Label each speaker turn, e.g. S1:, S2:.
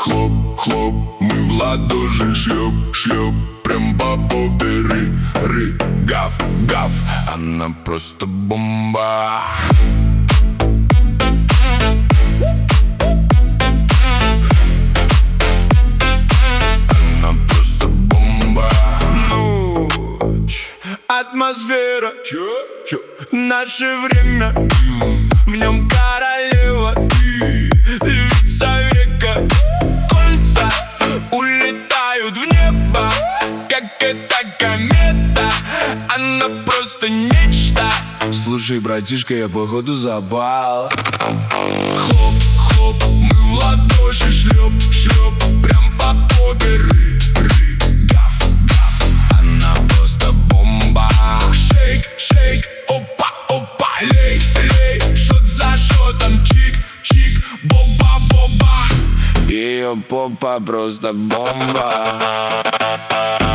S1: хлоп, хлоп, мы в ладоши шлеп, шлеп, прям по попе ры, гав, гав. Она просто бомба. Она просто бомба.
S2: Ночь, атмосфера, чё? Наше время, в нем королева ты, львица века. Кольца улетают в небо, как эта комета. Она просто нечто.
S1: Слушай, братишка, я походу запал.
S2: Хлоп, хлоп, мы в ладоши шлеп, шлеп, прям по попе ры, гав, гав.
S1: Она просто бомба.
S2: Шейк, шейк, опа, опа, лей, лей, шот за шотом, чик, чик, боба, боба.
S1: Ее попа просто бомба.